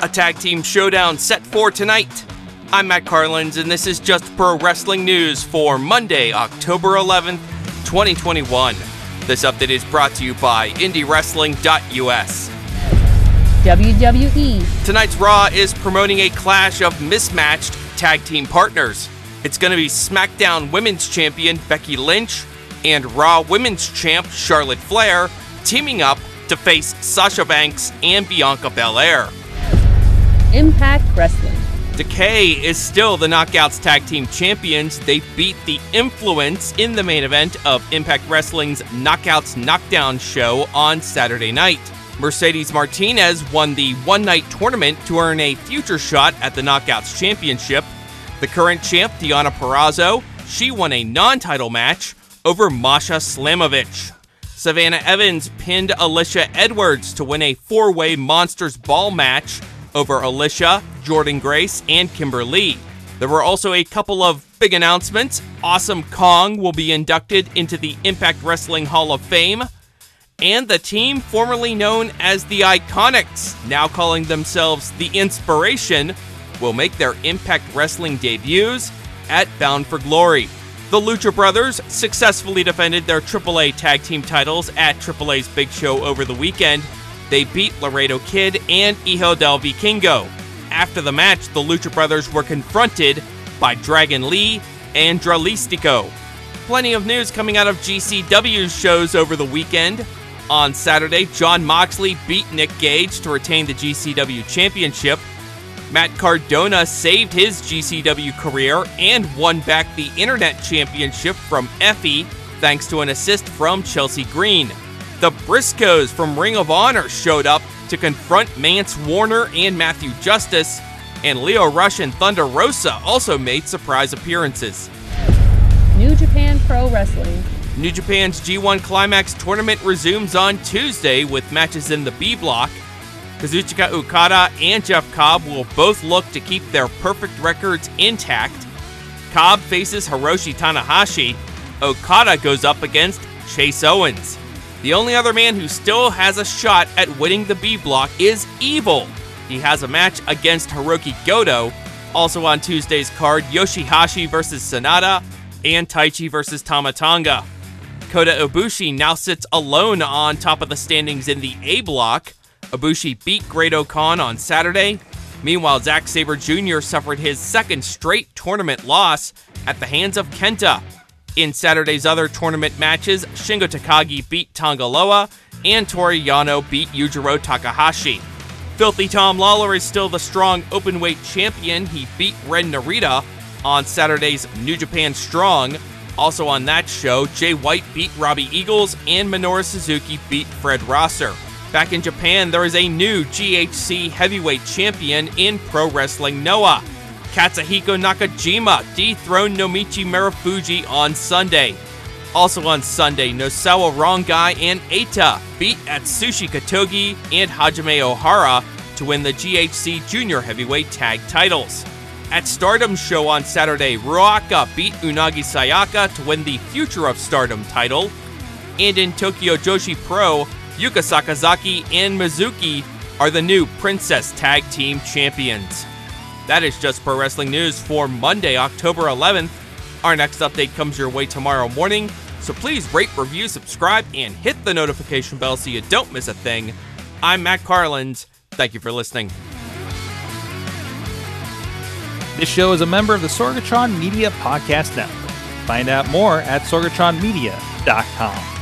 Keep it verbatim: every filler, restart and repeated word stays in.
A tag team showdown set for tonight. I'm Matt Carlins, and this is Just Pro Wrestling News for Monday, October eleventh, twenty twenty-one. This update is brought to you by Indie Wrestling dot U S. W W E. Tonight's Raw is promoting a clash of mismatched tag team partners. It's going to be SmackDown Women's Champion Becky Lynch and Raw Women's Champ Charlotte Flair teaming up to face Sasha Banks and Bianca Belair. Impact Wrestling. Decay is still the Knockouts Tag Team Champions. They beat the Influence in the main event of Impact Wrestling's Knockouts Knockdown show on Saturday night. Mercedes Martinez won the one-night tournament to earn a future shot at the Knockouts Championship. The current champ, Deonna Purrazzo, she won a non-title match over Masha Slamovich. Savannah Evans pinned Alicia Edwards to win a four-way Monsters Ball match over Alicia, Jordan Grace, and Kimber Lee. There were also a couple of big announcements. Awesome Kong will be inducted into the Impact Wrestling Hall of Fame. And the team formerly known as the Iconics, now calling themselves the Inspiration, will make their Impact Wrestling debuts at Bound for Glory. The Lucha Brothers successfully defended their triple A tag team titles at triple A's Big Show over the weekend. They beat Laredo Kid and Hijo del Vikingo. After the match, the Lucha Brothers were confronted by Dragon Lee and Dralistico. Plenty of news coming out of G C W's shows over the weekend. On Saturday, Jon Moxley beat Nick Gage to retain the G C W Championship. Matt Cardona saved his G C W career and won back the Internet Championship from Effie thanks to an assist from Chelsea Green. The Briscoes from Ring of Honor showed up to confront Mance Warner and Matthew Justice, and Leo Rush and Thunder Rosa also made surprise appearances. New Japan Pro Wrestling. New Japan's G one Climax tournament resumes on Tuesday with matches in the B block. Kazuchika Okada and Jeff Cobb will both look to keep their perfect records intact. Cobb faces Hiroshi Tanahashi. Okada goes up against Chase Owens. The only other man who still has a shot at winning the B block is Evil. He has a match against Hiroki Goto. Also on Tuesday's card, Yoshihashi versus Sanada and Taichi versus Tama Tonga. Kota Ibushi now sits alone on top of the standings in the A block. Ibushi beat Great-O-Khan on Saturday. Meanwhile, Zack Sabre Junior suffered his second straight tournament loss at the hands of Kenta. In Saturday's other tournament matches, Shingo Takagi beat Tonga Loa, and Toru Yano beat Yujiro Takahashi. Filthy Tom Lawler is still the strong openweight champion. He beat Ren Narita on Saturday's New Japan Strong. Also on that show, Jay White beat Robbie Eagles, and Minoru Suzuki beat Fred Rosser. Back in Japan, there is a new G H C heavyweight champion in Pro Wrestling Noah. Katsuhiko Nakajima dethroned Nomichi Marufuji on Sunday. Also on Sunday, Nosawa Rongai and Eita beat Atsushi Katogi and Hajime Ohara to win the G H C Junior Heavyweight Tag titles. At Stardom's show on Saturday, Ruaka beat Unagi Sayaka to win the Future of Stardom title. And in Tokyo Joshi Pro, Yuka Sakazaki and Mizuki are the new Princess Tag Team Champions. That is Just Pro Wrestling News for Monday, October eleventh. Our next update comes your way tomorrow morning, so please rate, review, subscribe, and hit the notification bell so you don't miss a thing. I'm Matt Carlins. Thank you for listening. This show is a member of the Sorgatron Media Podcast Network. Find out more at sorgatron media dot com.